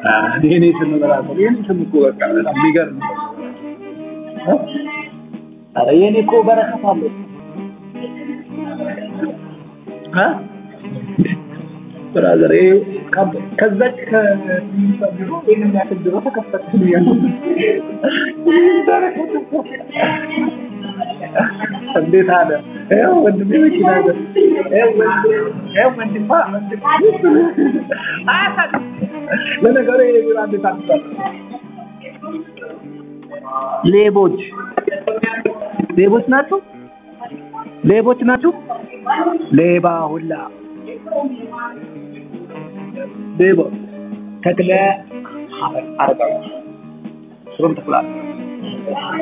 የኔ ስም በራሱ የኔ ስም እኮ በቃ በጣም የሚገርም ነው። ኧረ የኔ እኮ በረከት አለው። ብራዘር ከዛች ከሚሰብሩ ይሄንን ያክል ድሮ ተከፈተልኝ ያለው እንዴት አለ ያው ወንድሜ መኪና አለ ያው ወንድማ ለነገሩ የሌላ አንድ ታጥቷል። ሌቦች ናችሁ ሌባ ሁላ ሌባ ተክለ አረጋዊ ስሩም ተክላ